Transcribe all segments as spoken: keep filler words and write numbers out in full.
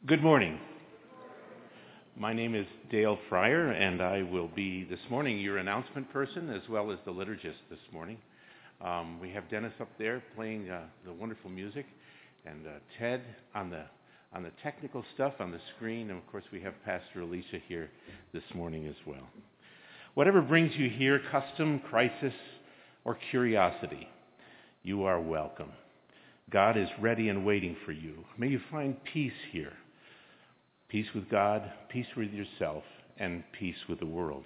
Good morning. My name is Dale Fryer, and I will be this morning your announcement person as well as the liturgist this morning. Um, we have Dennis up there playing uh, the wonderful music, and uh, Ted on the on the technical stuff on the screen, and of course we have Pastor Alicia here this morning as well. Whatever brings you here, custom, crisis, or curiosity, you are welcome. God is ready and waiting for you. May you find peace here. Peace with God, peace with yourself, and peace with the world.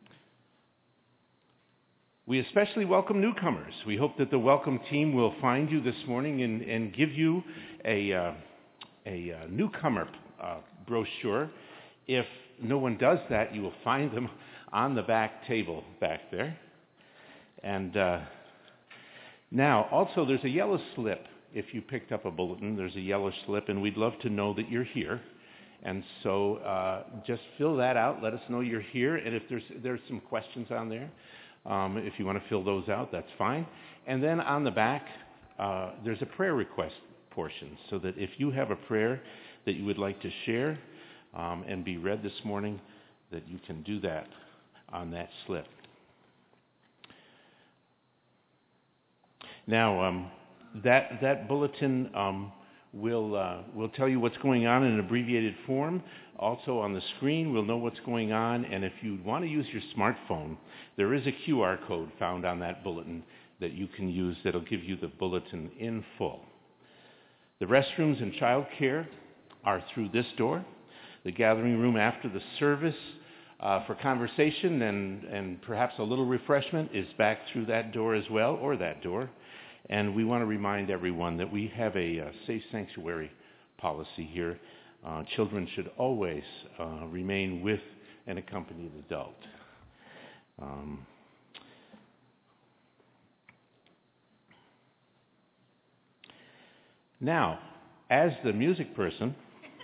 We especially welcome newcomers. We hope that the welcome team will find you this morning and, and give you a, uh, a uh, newcomer uh, brochure. If no one does that, you will find them on the back table back there. And uh, now, also, there's a yellow slip. If you picked up a bulletin, there's a yellow slip, and we'd love to know that you're here. And so uh, just fill that out. Let us know you're here. And if there's there's some questions on there, um, if you want to fill those out, that's fine. And then on the back, uh, there's a prayer request portion, so that if you have a prayer that you would like to share um, and be read this morning, that you can do that on that slip. Now, um, that that bulletin um, will uh, will tell you what's going on in an abbreviated form. Also on the screen, we'll know what's going on. And if you want to use your smartphone, there is a Q R code found on that bulletin that you can use that'll give you the bulletin in full. The restrooms and childcare are through this door. The gathering room after the service uh, for conversation and, and perhaps a little refreshment is back through that door as well, or that door. And we want to remind everyone that we have a, a safe sanctuary policy here. Uh, children should always uh, remain with an accompanied adult. Um, now, as the music person,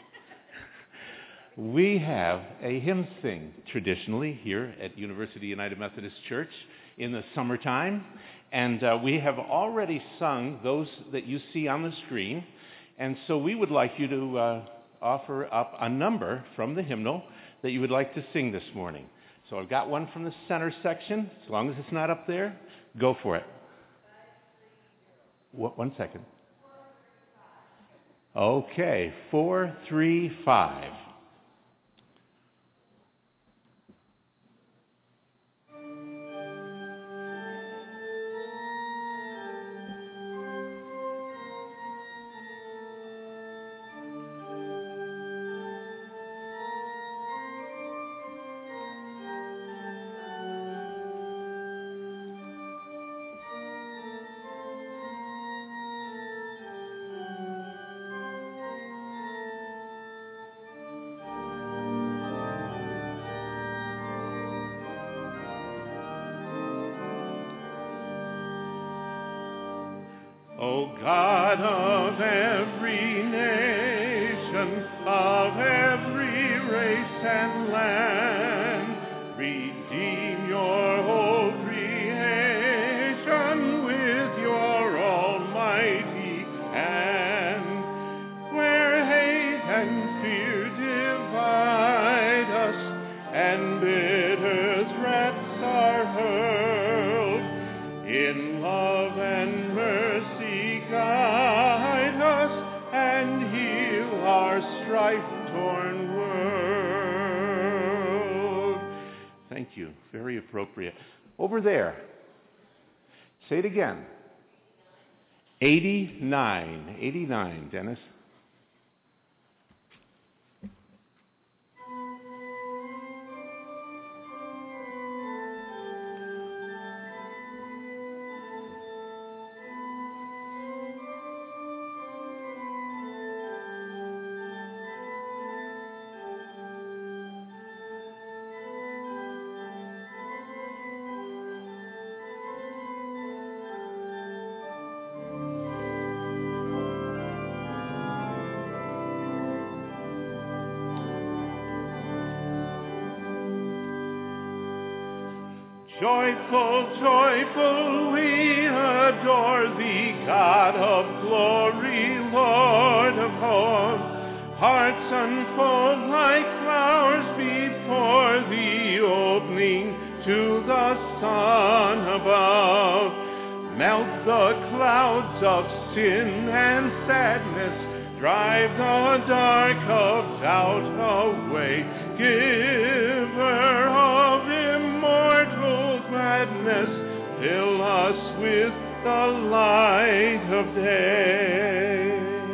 we have a hymn sing traditionally here at University United Methodist Church in the summertime. And uh, we have already sung those that you see on the screen. And so we would like you to uh, offer up a number from the hymnal that you would like to sing this morning. So I've got one from the center section. As long as it's not up there, go for it. What, one second. Okay, four, three, five. O God of every nation, of every race and land, redeem your whole creation with your almighty hand. Where hate and fear divide us, and bitter threats are hurled, in love and mercy guide us and heal our strife-torn world. Thank you. Very appropriate. Over there. Say it again. eighty-nine. eighty-nine, Dennis. Joyful, joyful, we adore thee, God of glory, Lord of hosts. Hearts unfold like flowers before the opening to the sun above. Melt the clouds of sin and sadness, drive the dark of doubt away. Giver of immortal gladness, fill us with the light of day.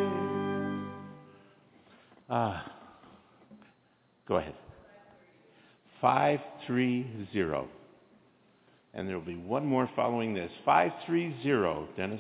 Ah, go ahead. Five, three, zero. And there will be one more following this. Five, three, zero. Dennis.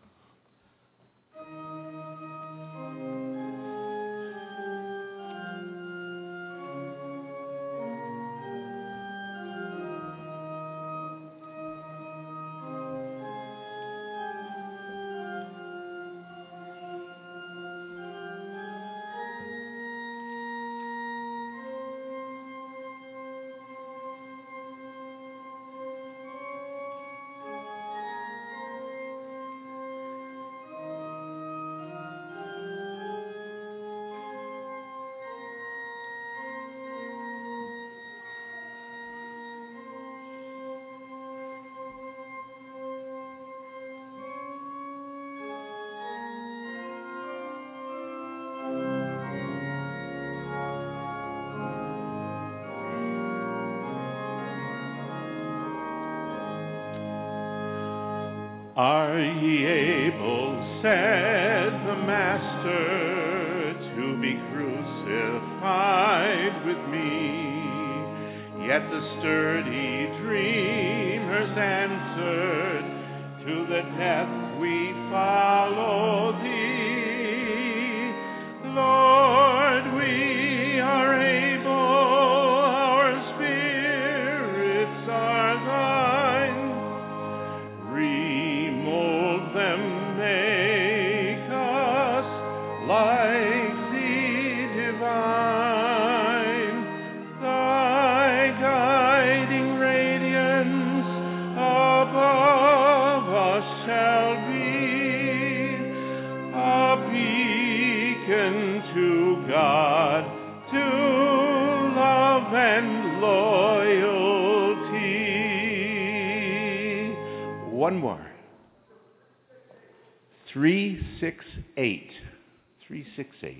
Are ye able, said the Master, to be crucified with me? Yet the sturdy dreamers answered, to the death we follow thee. Lord, we are able, our spirits are thine. Remold them, make us like thee divine. Thy guiding radiance above us shall be, a beacon to God, to love and loyalty. One more. Three, six, eight. Three, six, eight.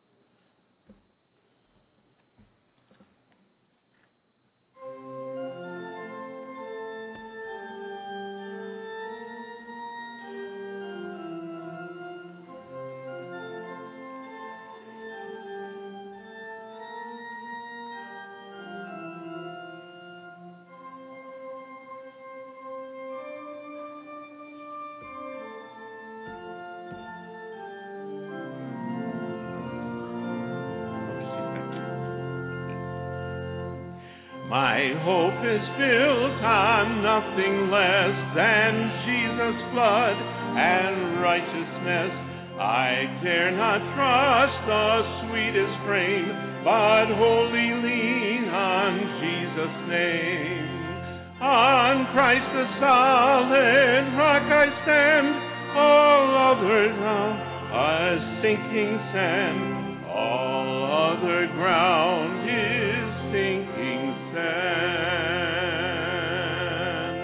My hope is built on nothing less than Jesus' blood and righteousness. I dare not trust the sweetest frame, but wholly lean on Jesus' name. On Christ the solid rock I stand, all other now a sinking sand, all other ground is sinking sand.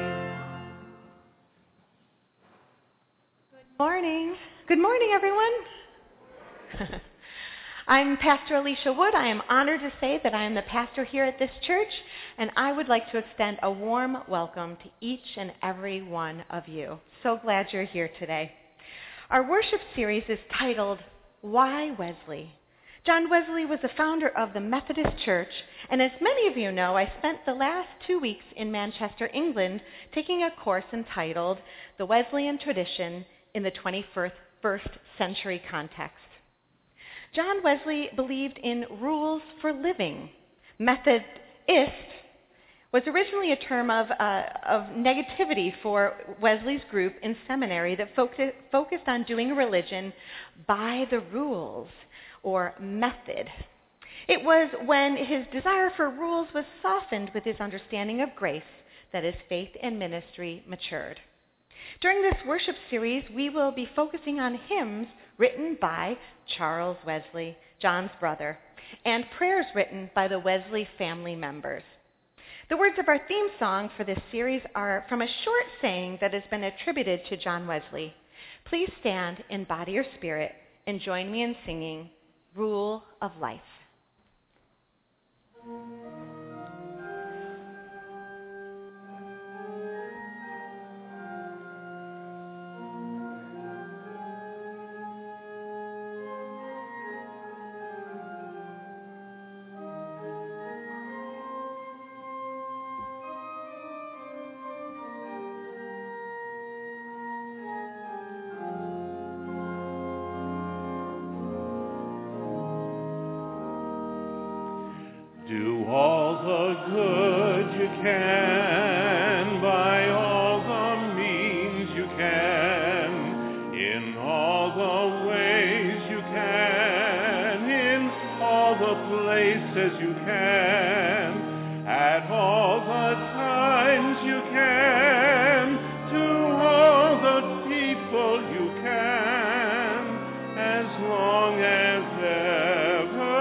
Good morning. Good morning, everyone. I'm Pastor Alicia Wood. I am honored to say that I am the pastor here at this church, and I would like to extend a warm welcome to each and every one of you. So glad you're here today. Our worship series is titled, Why Wesley? John Wesley was the founder of the Methodist Church, and as many of you know, I spent the last two weeks in Manchester, England, taking a course entitled The Wesleyan Tradition in the twenty-first Century Context. John Wesley believed in rules for living. Methodist was originally a term of, uh, of negativity for Wesley's group in seminary that focused, focused on doing religion by the rules, or method. It was when his desire for rules was softened with his understanding of grace that his faith and ministry matured. During this worship series, we will be focusing on hymns written by Charles Wesley, John's brother, and prayers written by the Wesley family members. The words of our theme song for this series are from a short saying that has been attributed to John Wesley. Please stand in body or spirit and join me in singing Rule of Life. Do all the good you can by all the means you can, in all the ways you can, in all the places you can, at all the times you can, to all the people you can, as long as ever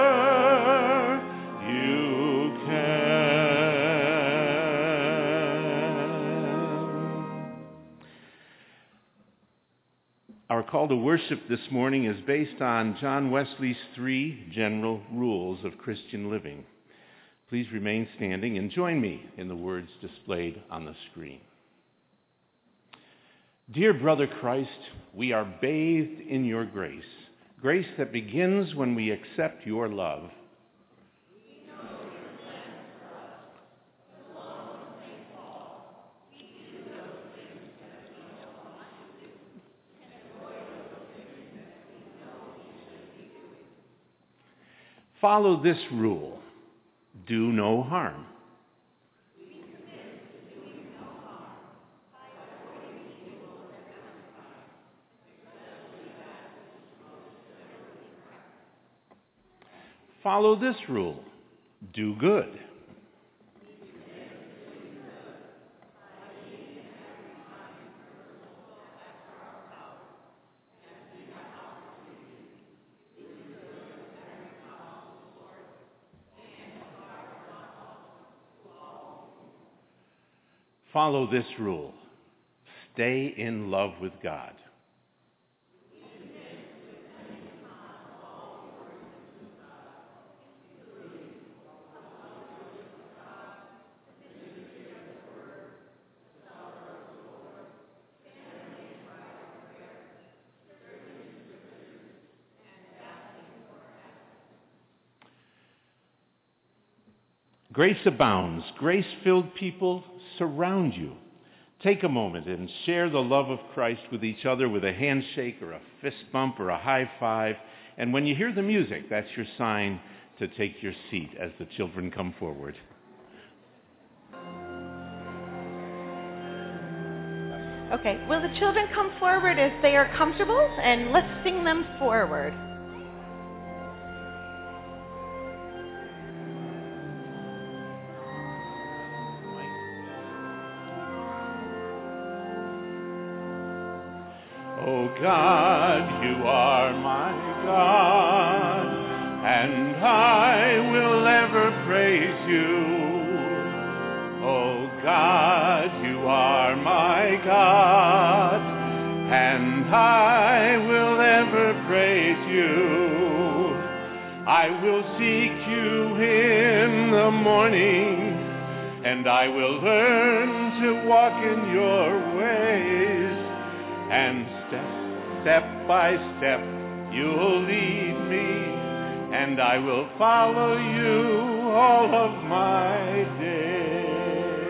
Our call to worship this morning is based on John Wesley's three general rules of Christian living. Please remain standing and join me in the words displayed on the screen. Dear brother Christ, we are bathed in your grace, grace that begins when we accept your love. Follow this rule. Do no harm. Follow this rule. Do good. Follow this rule. Stay in love with God. Grace abounds. Grace-filled people surround you. Take a moment and share the love of Christ with each other with a handshake or a fist bump or a high five. And when you hear the music, that's your sign to take your seat as the children come forward. Okay, will the children come forward as they are comfortable? And let's sing them forward. Oh God, you are my God, and I will ever praise you. Oh God, you are my God, and I will ever praise you. I will seek you in the morning, and I will learn to walk in your ways. And step, step by step, you'll lead me, and I will follow you all of my days.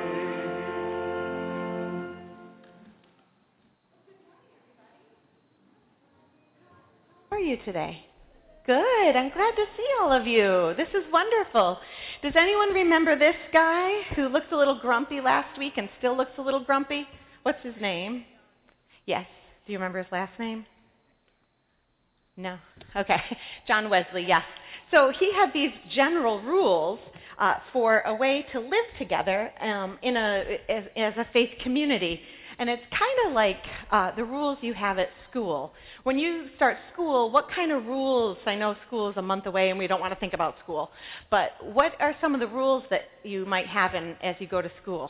How are you today? Good. I'm glad to see all of you. This is wonderful. Does anyone remember this guy who looked a little grumpy last week and still looks a little grumpy? What's his name? Yes. Do you remember his last name? No? Okay. John Wesley, yes. So he had these general rules uh, for a way to live together um, in a as, as a faith community. And it's kind of like uh, the rules you have at school. When you start school, what kind of rules, I know school is a month away and we don't want to think about school, but what are some of the rules that you might have in, as you go to school?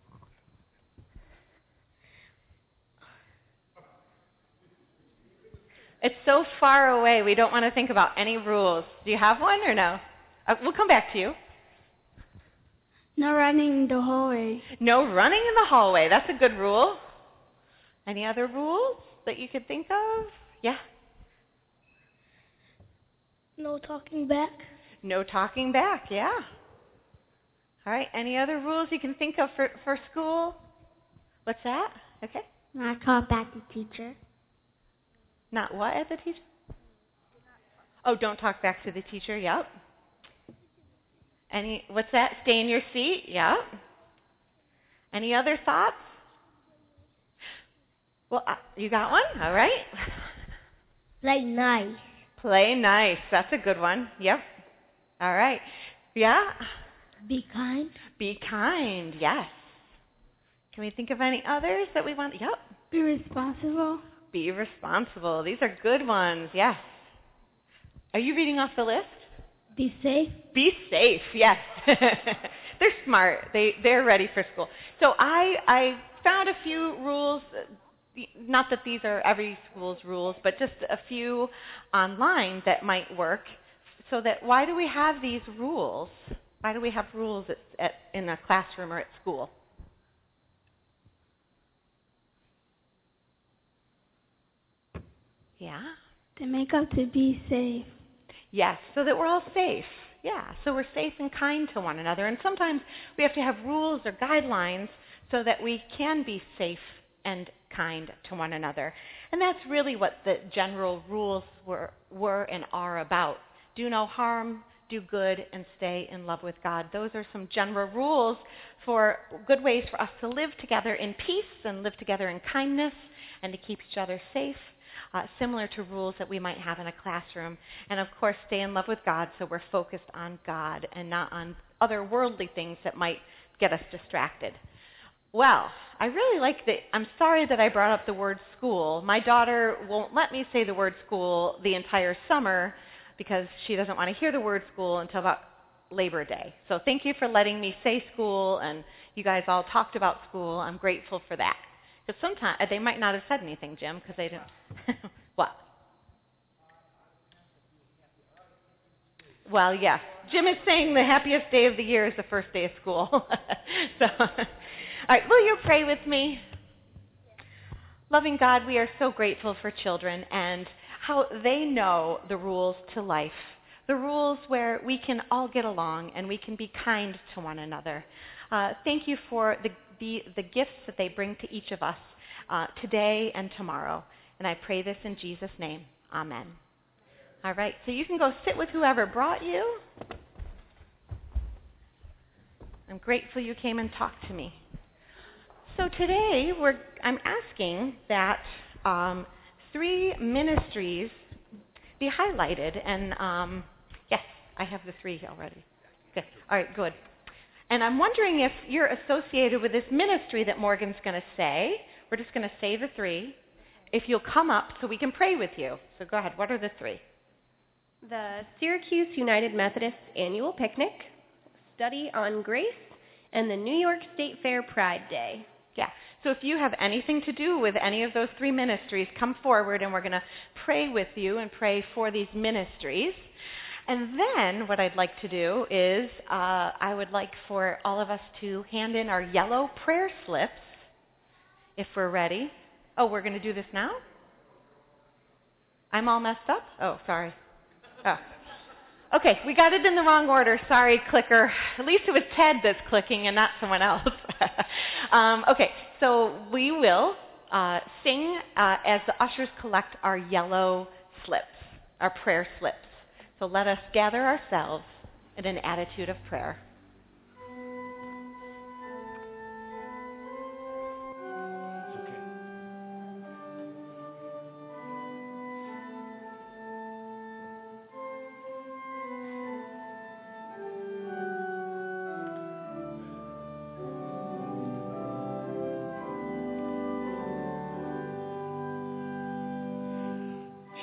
It's so far away, we don't want to think about any rules. Do you have one or no? Uh, we'll come back to you. No running in the hallway. No running in the hallway. That's a good rule. Any other rules that you could think of? Yeah? No talking back. No talking back, yeah. All right, any other rules you can think of for, for school? What's that? Okay. Not talk back to teacher. Not what at the teacher? Oh, don't talk back to the teacher, yep. Any, what's that? Stay in your seat, yep. Any other thoughts? Well, uh, you got one? All right. Play nice. Play nice. That's a good one. Yep. All right. Yeah? Be kind. Be kind, yes. Can we think of any others that we want? Yep. Be responsible. Be responsible. These are good ones, yes. Are you reading off the list? Be safe. Be safe, yes. They're smart. They, they're ready for school. So I, I found a few rules, not that these are every school's rules, but just a few online that might work. So that why do we have these rules? Why do we have rules at, at, in a classroom or at school? Yeah? To make up to be safe. Yes, so that we're all safe. Yeah, so we're safe and kind to one another. And sometimes we have to have rules or guidelines so that we can be safe and kind to one another. And that's really what the general rules were, were and are about. Do no harm, do good, and stay in love with God. Those are some general rules for good ways for us to live together in peace and live together in kindness and to keep each other safe. Uh, similar to rules that we might have in a classroom. And of course, stay in love with God so we're focused on God and not on other worldly things that might get us distracted. Well, I really like the, I'm sorry that I brought up the word school. My daughter won't let me say the word school the entire summer because she doesn't want to hear the word school until about Labor Day. So thank you for letting me say school, and you guys all talked about school. I'm grateful for that. Because sometimes they might not have said anything, Jim, because they didn't. What? Well, yes. Jim is saying the happiest day of the year is the first day of school. So, all right, will you pray with me? Loving God, we are so grateful for children and how they know the rules to life, the rules where we can all get along and we can be kind to one another. Uh, thank you for the The, the gifts that they bring to each of us uh, today and tomorrow. And I pray this in Jesus' name. Amen. All right, so you can go sit with whoever brought you. I'm grateful you came and talked to me. So today, we're, I'm asking that um, three ministries be highlighted. And um, yes, I have the three already. Okay. All right, good. And I'm wondering if you're associated with this ministry that Morgan's going to say. We're just going to say the three. If you'll come up so we can pray with you. So go ahead. What are the three? The Syracuse United Methodist Annual Picnic, Study on Grace, and the New York State Fair Pride Day. Yeah. So if you have anything to do with any of those three ministries, come forward and we're going to pray with you and pray for these ministries. And then what I'd like to do is uh, I would like for all of us to hand in our yellow prayer slips, if we're ready. Oh, we're going to do this now? I'm all messed up? Oh, sorry. Oh. Okay, we got it in the wrong order. Sorry, clicker. At least it was Ted that's clicking and not someone else. um, okay, so we will uh, sing uh, as the ushers collect our yellow slips, our prayer slips. So let us gather ourselves in an attitude of prayer.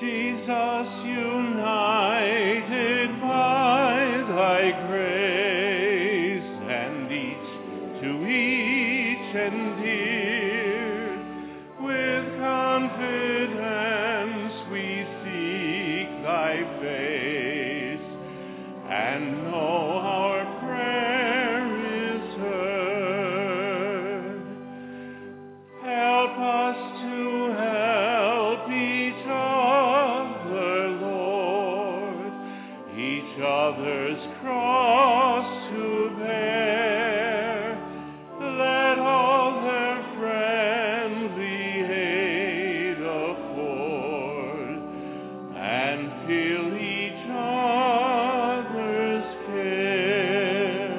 Jesus, united by thy grace, and each to each endeared, with confidence we seek thy face, and know our prayer is heard. Help us to help each other, Lord, each other's cross to bear. Let all their friendly aid afford, and feel each other's care.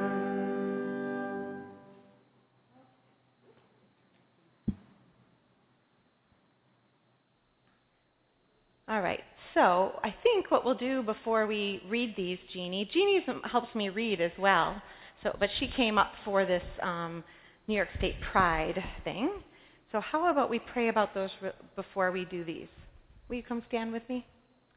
All right, so I think what we'll do before we read these, Jeannie, Jeannie helps me read as well, so but she came up for this um, New York State Pride thing. So how about we pray about those re- before we do these? Will you come stand with me?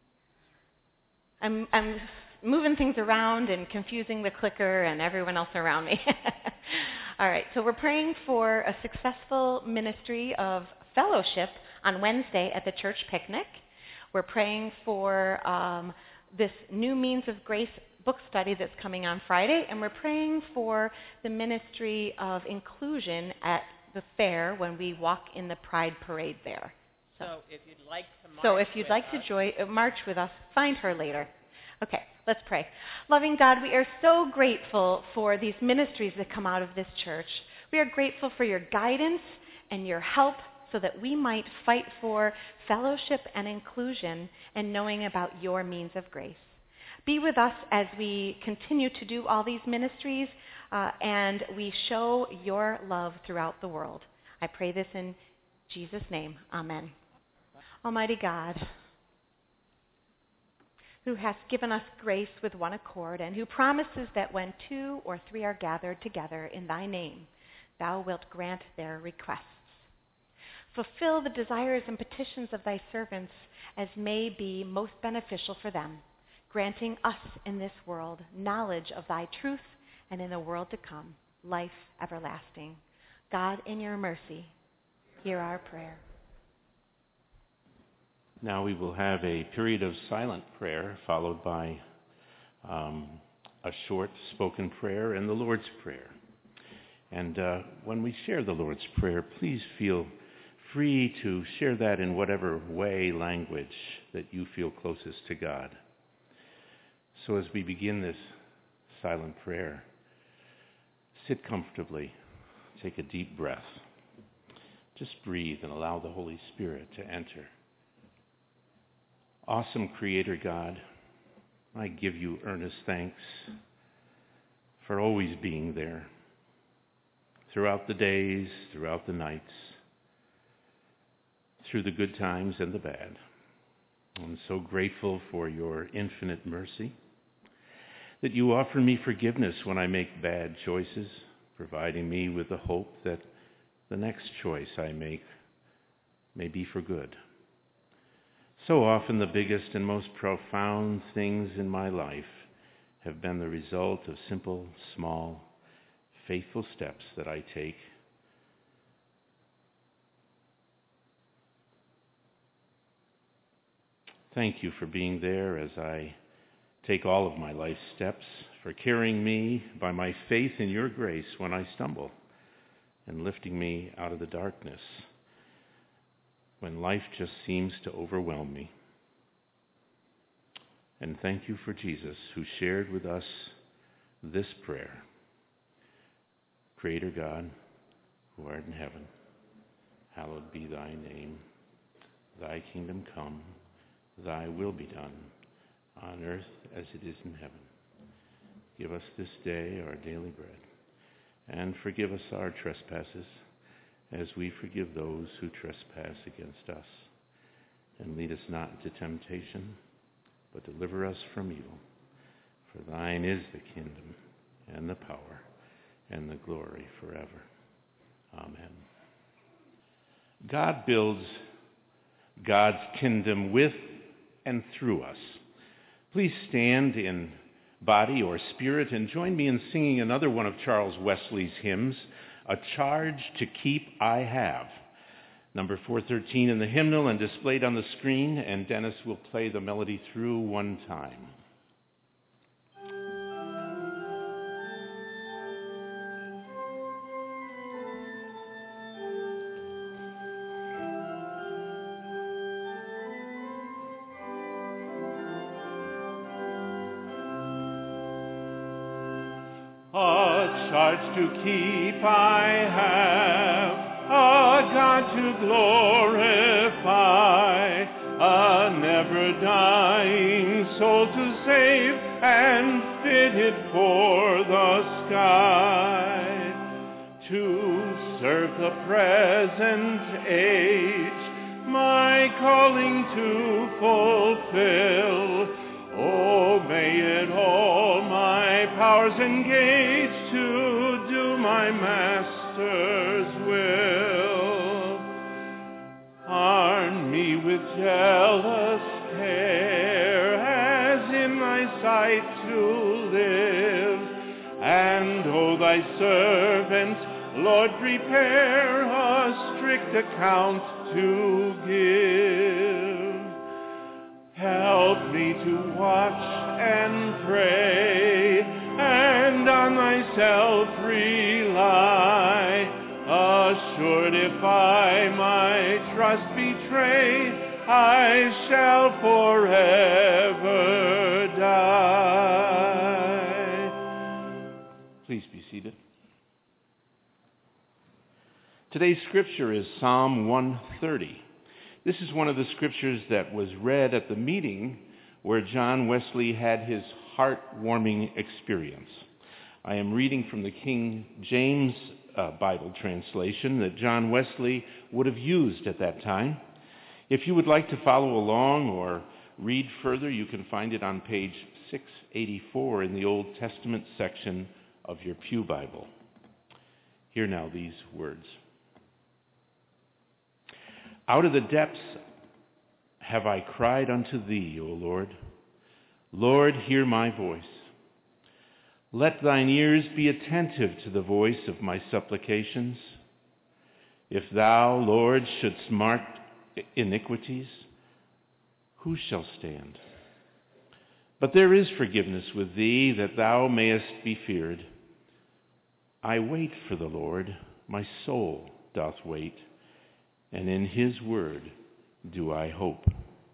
I'm, I'm moving things around and confusing the clicker and everyone else around me. All right, so we're praying for a successful ministry of fellowship on Wednesday at the church picnic. We're praying for um, this new Means of Grace book study that's coming on Friday, and we're praying for the ministry of inclusion at the fair when we walk in the Pride Parade there. So if you'd like to march So if you'd with like us, to join, uh, march with us, find her later. Okay, let's pray. Loving God, we are so grateful for these ministries that come out of this church. We are grateful for your guidance and your help so that we might fight for fellowship and inclusion and knowing about your means of grace. Be with us as we continue to do all these ministries uh, and we show your love throughout the world. I pray this in Jesus' name. Amen. Almighty God, who hast given us grace with one accord, and who promises that when two or three are gathered together in thy name, thou wilt grant their requests. Fulfill the desires and petitions of thy servants as may be most beneficial for them, granting us in this world knowledge of thy truth, and in the world to come, life everlasting. God, in your mercy, hear our prayer. Now we will have a period of silent prayer followed by um, a short spoken prayer and the Lord's Prayer. And uh, when we share the Lord's Prayer, please feel free to share that in whatever way, language that you feel closest to God. So as we begin this silent prayer, sit comfortably, take a deep breath. Just breathe and allow the Holy Spirit to enter. Awesome Creator God, I give you earnest thanks for always being there throughout the days, throughout the nights, through the good times and the bad. I'm so grateful for your infinite mercy, that you offer me forgiveness when I make bad choices, providing me with the hope that the next choice I make may be for good. So often the biggest and most profound things in my life have been the result of simple, small, faithful steps that I take. Thank you for being there as I take all of my life's steps, for carrying me by my faith in your grace when I stumble, and lifting me out of the darkness when life just seems to overwhelm me. And thank you for Jesus, who shared with us this prayer. Creator God, who art in heaven, hallowed be thy name. Thy kingdom come, thy will be done, on earth as it is in heaven. Give us this day our daily bread, and forgive us our trespasses, as we forgive those who trespass against us. And lead us not into temptation, but deliver us from evil. For thine is the kingdom, and the power, and the glory forever. Amen. God builds God's kingdom with and through us. Please stand in body or spirit and join me in singing another one of Charles Wesley's hymns, A Charge to Keep I Have. Number four thirteen in the hymnal and displayed on the screen, and Dennis will play the melody through one time. A charge to keep I have, a God to glorify, a never-dying soul to save, and fitted for the sky. To serve the present age, my calling to fulfill. Oh, may it all my powers engage to do my Master's will. Arm me with jealous care, as in thy sight to live, and, O thy servant, Lord, prepare a strict account to give. Help me to watch and pray, and on thyself rely, assured if I my trust betray, I shall forever die. Please be seated. Today's scripture is Psalm one thirty. This is one of the scriptures that was read at the meeting where John Wesley had his heartwarming experience. I am reading from the King James uh, Bible translation that John Wesley would have used at that time. If you would like to follow along or read further, you can find it on page six eighty-four in the Old Testament section of your Pew Bible. Hear now these words. Out of the depths have I cried unto thee, O Lord. Lord, hear my voice. Let thine ears be attentive to the voice of my supplications. If thou, Lord, shouldst mark iniquities, who shall stand? But there is forgiveness with thee, that thou mayest be feared. I wait for the Lord, my soul doth wait, and in his word do I hope.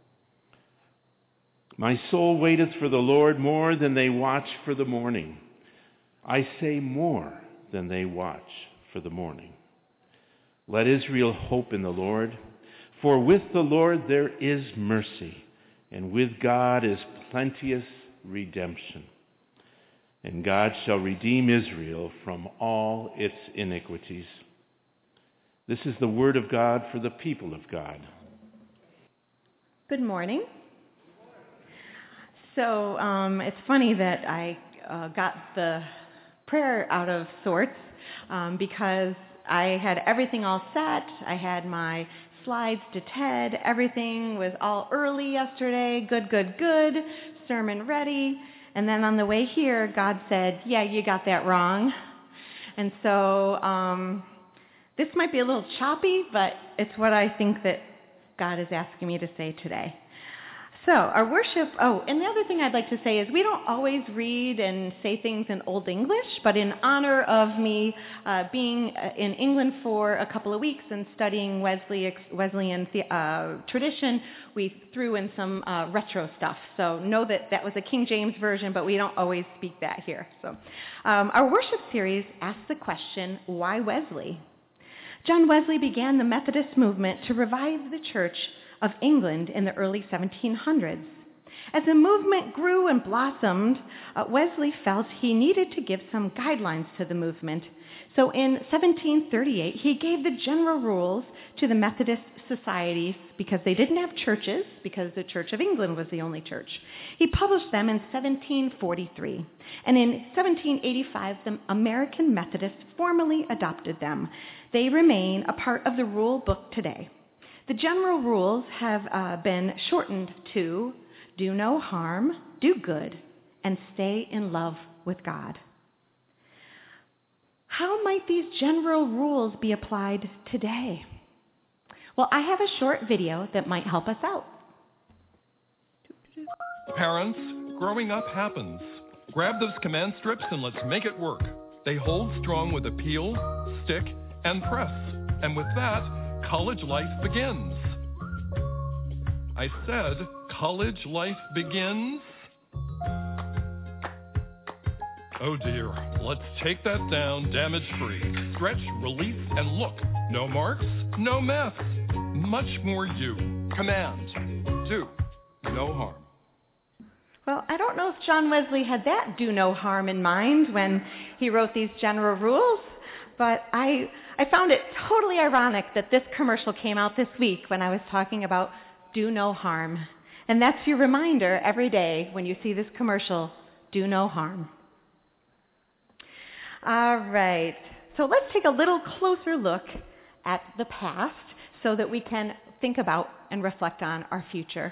My soul waiteth for the Lord more than they watch for the morning. I say more than they watch for the morning. Let Israel hope in the Lord, for with the Lord there is mercy, and with God is plenteous redemption. And God shall redeem Israel from all its iniquities. This is the word of God for the people of God. Good morning. So um, it's funny that I uh, got the prayer out of sorts um, because I had everything all set. I had my slides to Ted. Everything was all early yesterday. Good, good, good. Sermon ready. And then on the way here, God said, yeah, you got that wrong. And so um, this might be a little choppy, but it's what I think that God is asking me to say today. So our worship, oh, and the other thing I'd like to say is we don't always read and say things in Old English, but in honor of me uh, being in England for a couple of weeks and studying Wesley, Wesleyan uh, tradition, we threw in some uh, retro stuff. So know that that was a King James version, but we don't always speak that here. So um, our worship series asks the question, why Wesley? John Wesley began the Methodist movement to revive the Church of England in the early seventeen hundreds. As the movement grew and blossomed, uh, Wesley felt he needed to give some guidelines to the movement. So in seventeen thirty-eight, he gave the general rules to the Methodist societies because they didn't have churches, because the Church of England was the only church. He published them in seventeen forty-three. And in seventeen eighty-five, the American Methodists formally adopted them. They remain a part of the rule book today. The general rules have uh, been shortened to do no harm, do good, and stay in love with God. How might these general rules be applied today? Well, I have a short video that might help us out. Parents, growing up happens. Grab those command strips and let's make it work. They hold strong with a peel, stick, and press. And with that, college life begins. I said, college life begins. Oh dear, let's take that down damage-free. Stretch, release, and look. No marks, no mess. Much more you. Command. Do. No harm. Well, I don't know if John Wesley had that do no harm in mind when he wrote these general rules, but I, I found it totally ironic that this commercial came out this week when I was talking about do no harm. And that's your reminder every day when you see this commercial, do no harm. All right, so let's take a little closer look at the past so that we can think about and reflect on our future.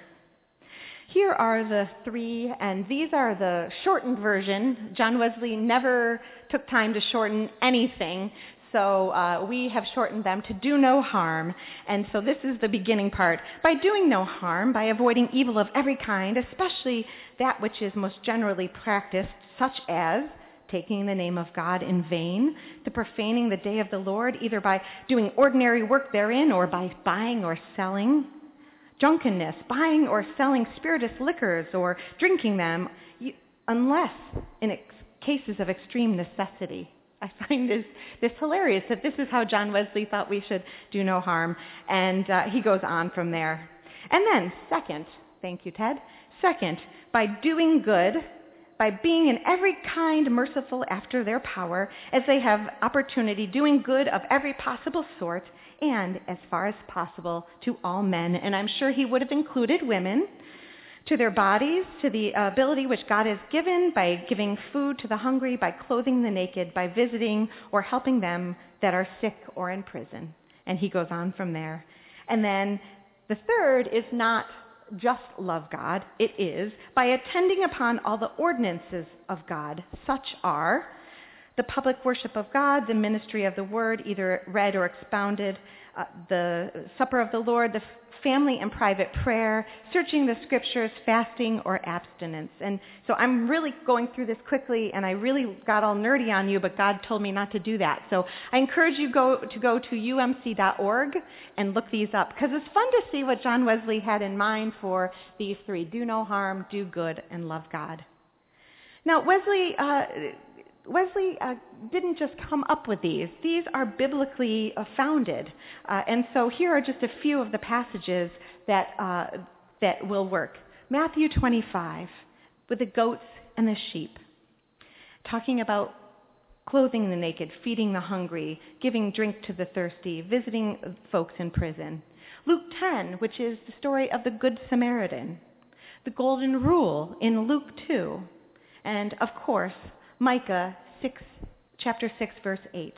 Here are the three, and these are the shortened version. John Wesley never took time to shorten anything, so uh, we have shortened them to do no harm. And so this is the beginning part. By doing no harm, by avoiding evil of every kind, especially that which is most generally practiced, such as taking the name of God in vain, to profaning the day of the Lord, either by doing ordinary work therein or by buying or selling. Drunkenness, buying or selling spirituous liquors or drinking them, unless in ex- cases of extreme necessity. I find this, this hilarious that this is how John Wesley thought we should do no harm, and uh, he goes on from there. And then, second, thank you, Ted, second, by doing good, by being in every kind merciful after their power, as they have opportunity, doing good of every possible sort, and as far as possible to all men. And I'm sure he would have included women, to their bodies, to the ability which God has given, by giving food to the hungry, by clothing the naked, by visiting or helping them that are sick or in prison. And he goes on from there. And then the third is not just love God, it is by attending upon all the ordinances of God. Such are the public worship of God, the ministry of the word, either read or expounded, uh, the supper of the Lord, the family and private prayer, searching the scriptures, fasting or abstinence. And so I'm really going through this quickly, and I really got all nerdy on you, but God told me not to do that. So I encourage you go to go to U M C dot org and look these up, because it's fun to see what John Wesley had in mind for these three: do no harm, do good, and love God. Now, Wesley... Uh, Wesley uh, didn't just come up with these. These are biblically uh, founded. Uh, and so here are just a few of the passages that, uh, that will work. Matthew twenty-five, with the goats and the sheep, talking about clothing the naked, feeding the hungry, giving drink to the thirsty, visiting folks in prison. Luke ten, which is the story of the Good Samaritan. The Golden Rule in Luke two. And, of course, Micah six, chapter six, verse eight.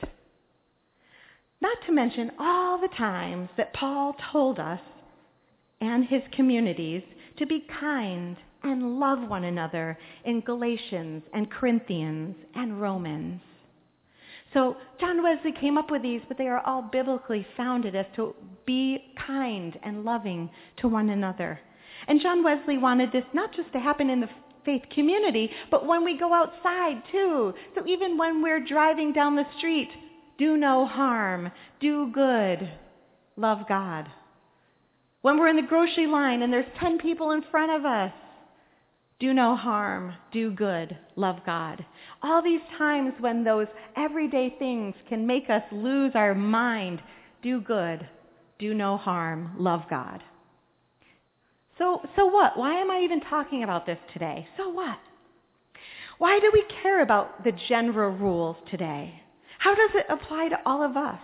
Not to mention all the times that Paul told us and his communities to be kind and love one another in Galatians and Corinthians and Romans. So John Wesley came up with these, but they are all biblically founded as to be kind and loving to one another. And John Wesley wanted this not just to happen in the faith community, but when we go outside too. So even when we're driving down the street, do no harm, do good, love God. When we're in the grocery line and there's ten people in front of us, do no harm, do good, love God. All these times when those everyday things can make us lose our mind, do good, do no harm, love God. So, so what? Why am I even talking about this today? So what? Why do we care about the general rules today? How does it apply to all of us?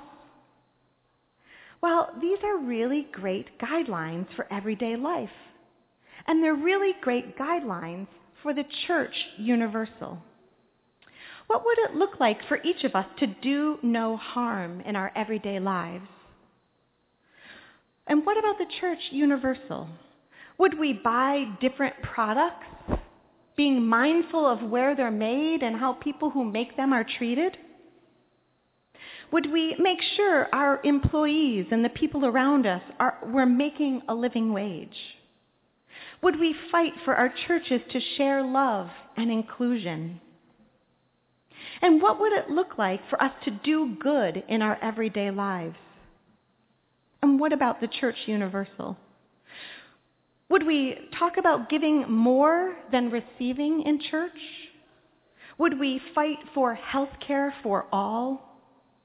Well, these are really great guidelines for everyday life. And they're really great guidelines for the church universal. What would it look like for each of us to do no harm in our everyday lives? And what about the church universal? Would we buy different products, being mindful of where they're made and how people who make them are treated? Would we make sure our employees and the people around us are were making a living wage? Would we fight for our churches to share love and inclusion? And what would it look like for us to do good in our everyday lives? And what about the church universal? Would we talk about giving more than receiving in church? Would we fight for health care for all?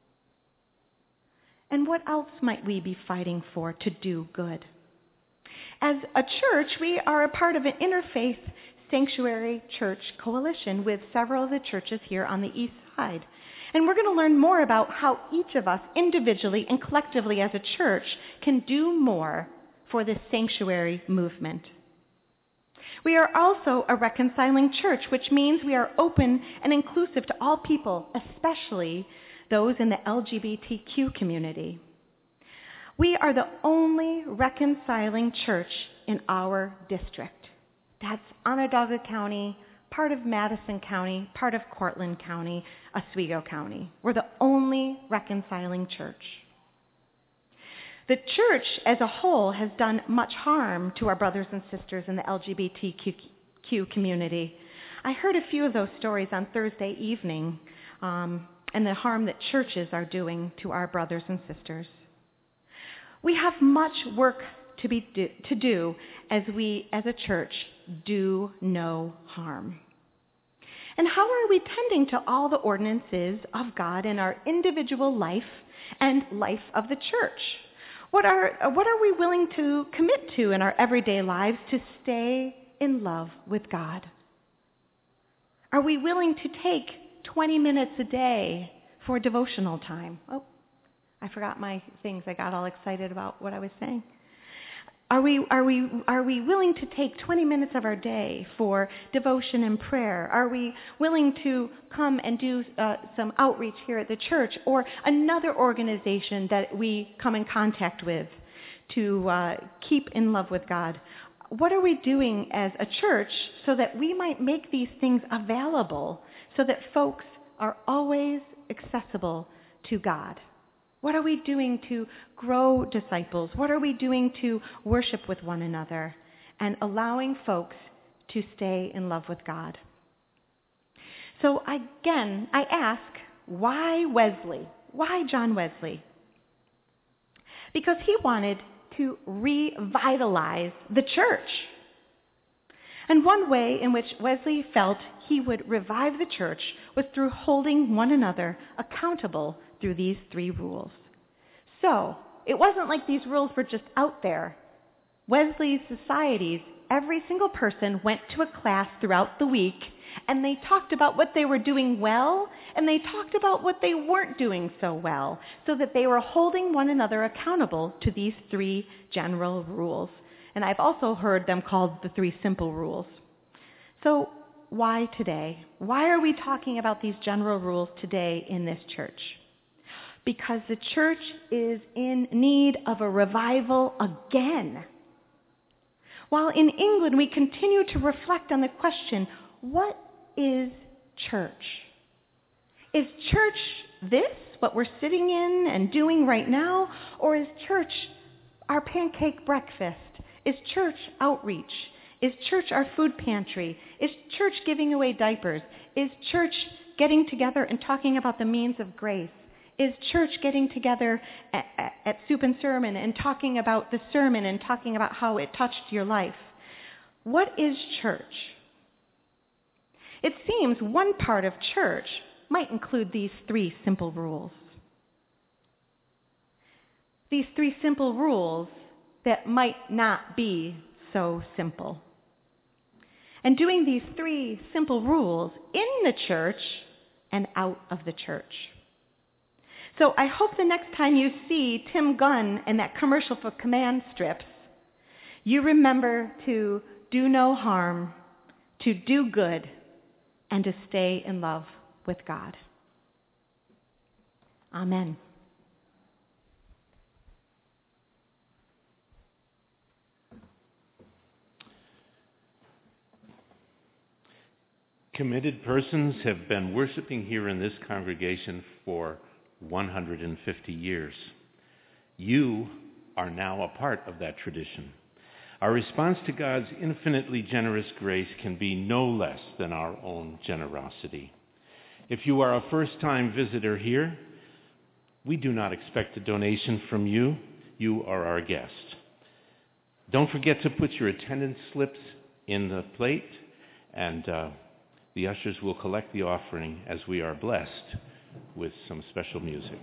And what else might we be fighting for to do good? As a church, we are a part of an interfaith sanctuary church coalition with several of the churches here on the east side. And we're going to learn more about how each of us individually and collectively as a church can do more for this sanctuary movement. We are also a reconciling church, which means we are open and inclusive to all people, especially those in the L G B T Q community. We are the only reconciling church in our district. That's Onondaga County, part of Madison County, part of Cortland County, Oswego County. We're the only reconciling church. The church as a whole has done much harm to our brothers and sisters in the L G B T Q community. I heard a few of those stories on Thursday evening, um, and the harm that churches are doing to our brothers and sisters. We have much work to be do, to do as we, as a church, do no harm. And how are we tending to all the ordinances of God in our individual life and life of the church? What are, what are we willing to commit to in our everyday lives to stay in love with God? Are we willing to take twenty minutes a day for devotional time? Oh, I forgot my things. I got all excited about what I was saying. Are we, are we, are we willing to take twenty minutes of our day for devotion and prayer? Are we willing to come and do uh, some outreach here at the church or another organization that we come in contact with to uh, keep in love with God? What are we doing as a church so that we might make these things available so that folks are always accessible to God? What are we doing to grow disciples? What are we doing to worship with one another and allowing folks to stay in love with God? So again, I ask, why Wesley? Why John Wesley? Because he wanted to revitalize the church. And one way in which Wesley felt he would revive the church was through holding one another accountable through these three rules. So, it wasn't like these rules were just out there. Wesley's societies, every single person went to a class throughout the week, and they talked about what they were doing well, and they talked about what they weren't doing so well, so that they were holding one another accountable to these three general rules. And I've also heard them called the three simple rules. So, why today? Why are we talking about these general rules today in this church? Because the church is in need of a revival again. While in England we continue to reflect on the question, what is church? Is church this, what we're sitting in and doing right now? Or is church our pancake breakfast? Is church outreach? Is church our food pantry? Is church giving away diapers? Is church getting together and talking about the means of grace? Is church getting together at, at, at Soup and Sermon and talking about the sermon and talking about how it touched your life? What is church? It seems one part of church might include these three simple rules. These three simple rules that might not be so simple. And doing these three simple rules in the church and out of the church. So I hope the next time you see Tim Gunn in that commercial for command strips, you remember to do no harm, to do good, and to stay in love with God. Amen. committed persons have been worshiping here in this congregation for one hundred fifty years. You are now a part of that tradition. Our response to God's infinitely generous grace can be no less than our own generosity. If you are a first-time visitor here, we do not expect a donation from you. You are our guest. Don't forget to put your attendance slips in the plate, and uh, the ushers will collect the offering as we are blessed with some special music.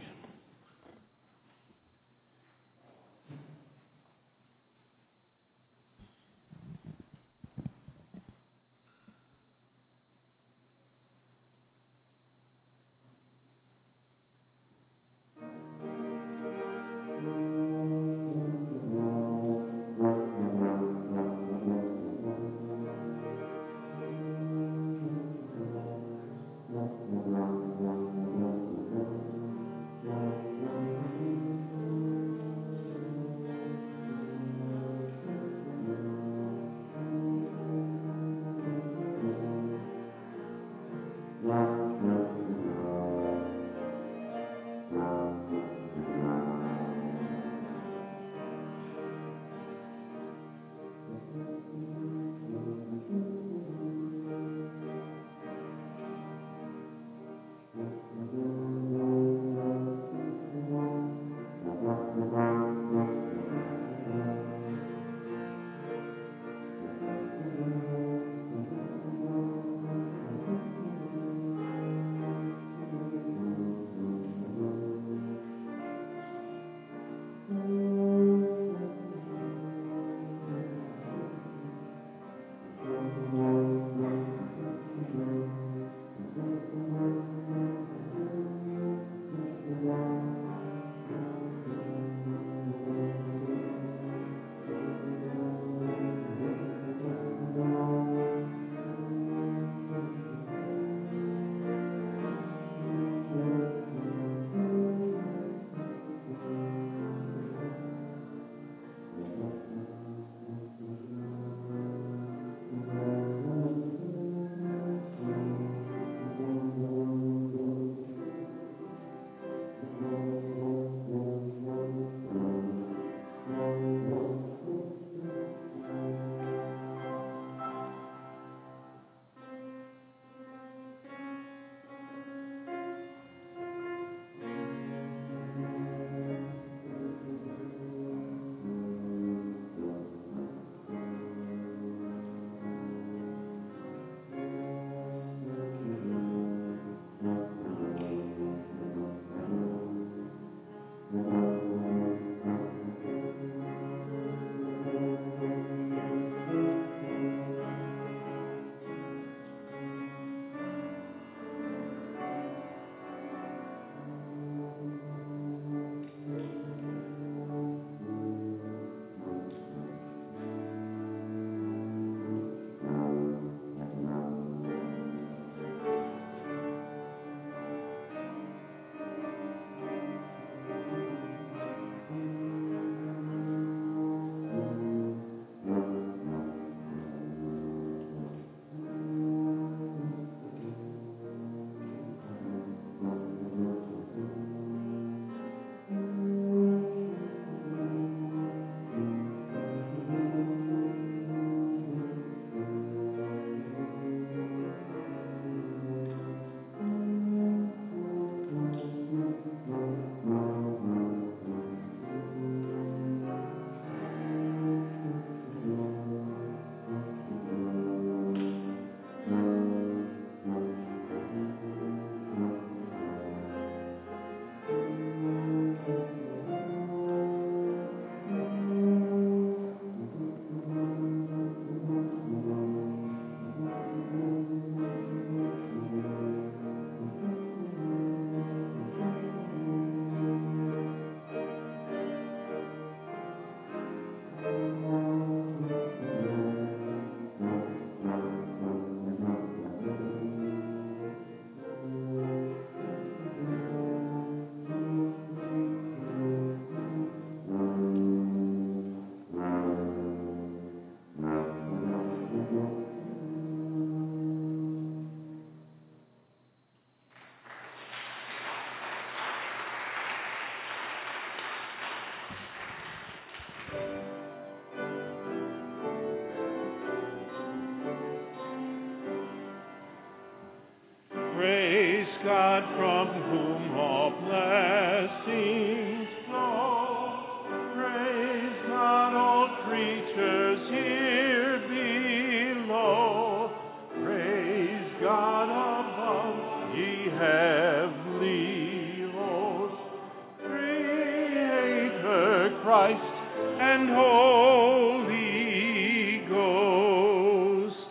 God from whom all blessings flow. Praise God, all creatures here below. Praise God above, ye heavenly hosts. Creator, Christ, and Holy Ghost.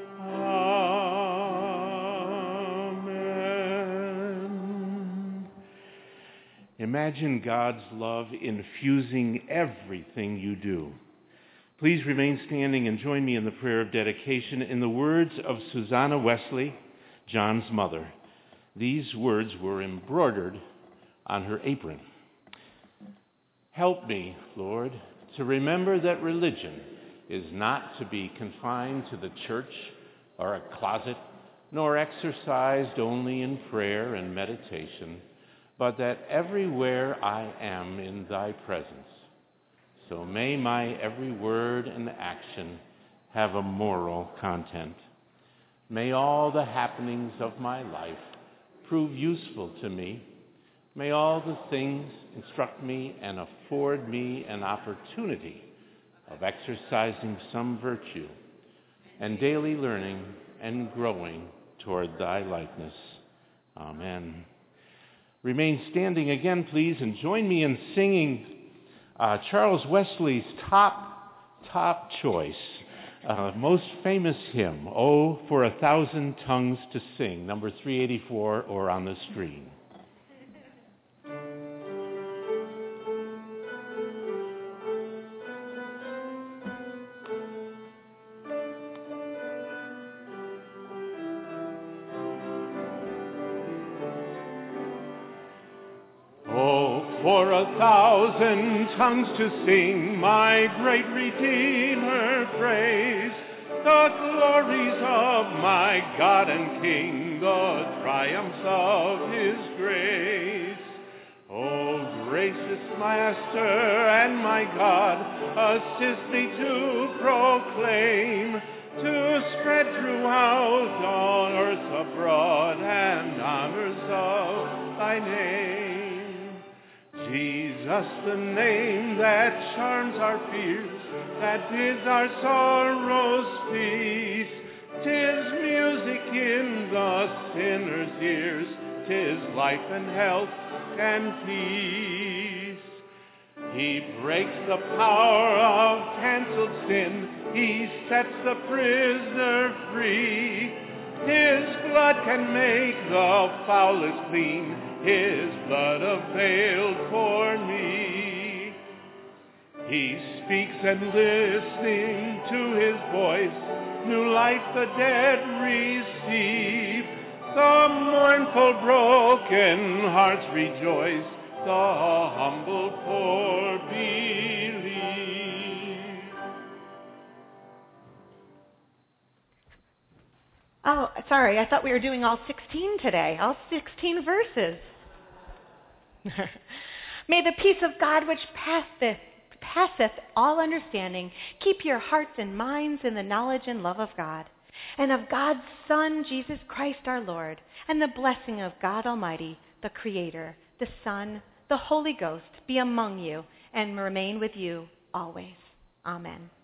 Amen. Imagine God's love infusing everything you do. Please remain standing and join me in the prayer of dedication in the words of Susanna Wesley, John's mother. These words were embroidered on her apron. Help me, Lord, to remember that religion is not to be confined to the church or a closet, nor exercised only in prayer and meditation, but that everywhere I am in thy presence. So may my every word and action have a moral content. May all the happenings of my life prove useful to me. May all the things instruct me and afford me an opportunity of exercising some virtue and daily learning and growing toward thy likeness. Amen. Remain standing again, please, and join me in singing uh, Charles Wesley's top, top choice, uh, most famous hymn, Oh, for a Thousand Tongues to Sing, number three eighty-four, or on the screen. For a thousand tongues to sing my great Redeemer praise, the glories of my God and King, the triumphs of his grace. O gracious Master and my God, assist me to proclaim, to spread throughout all earth abroad and honors of thy name. Jesus, the name that charms our fears, that bids our sorrows peace. 'Tis music in the sinner's ears, 'tis life and health and peace. He breaks the power of canceled sin, he sets the prisoner free. His blood can make the foulest clean, his blood availed for me. He speaks, and listening to his voice, new life the dead receive. The mournful broken hearts rejoice, the humble poor believe. Oh, sorry, I thought we were doing all sixteen today, all sixteen verses. May the peace of God which passeth, passeth all understanding keep your hearts and minds in the knowledge and love of God, and of God's Son, Jesus Christ our Lord, and the blessing of God Almighty, the Creator, the Son, the Holy Ghost, be among you and remain with you always. Amen.